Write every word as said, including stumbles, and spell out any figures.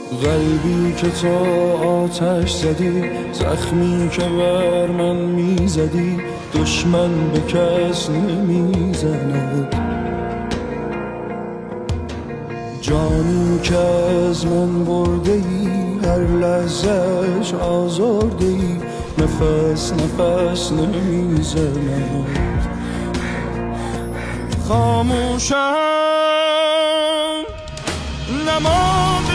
قلبی که تا آتش زدی، زخمی که بر من میزدی، دشمن به کس نمیزند. جانی که از من برده ای، هر لحظهش آزرده ای، نفس نفس نمیزند. خاموشم نمانده